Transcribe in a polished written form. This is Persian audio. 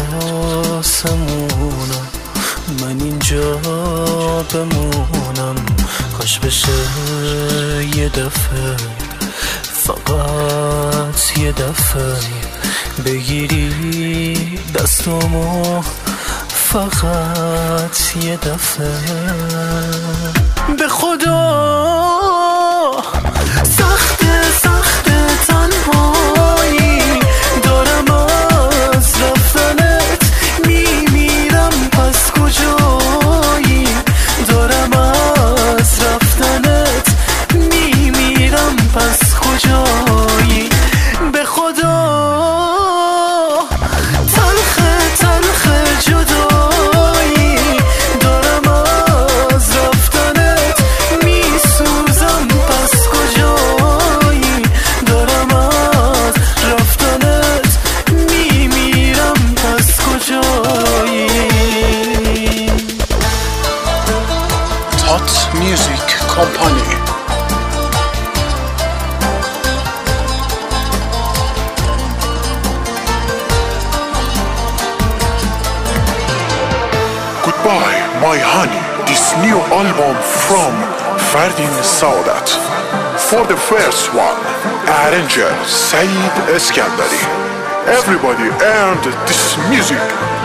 آسمونم، من اینجا بمونم. کاش بشه یه دفعه، فقط یه دفعه بگیری دستامو، فقط یه دفعه. به خدا سخته تنهایی، دارم از رفتنت میمیرم، پس کجایی؟ دارم از رفتنت میمیرم، پس کجایی؟ به خدا تلخ جدایی، دارم از رفتنت میسوزم، پس کجایی؟ دارم از رفتنت میمیرم، پس کجایی؟ Tot Music Company. Goodbye, my honey. This new album from Fardin Saodat. For the first one, arranger Saeed Eskandari. Everybody earned this music.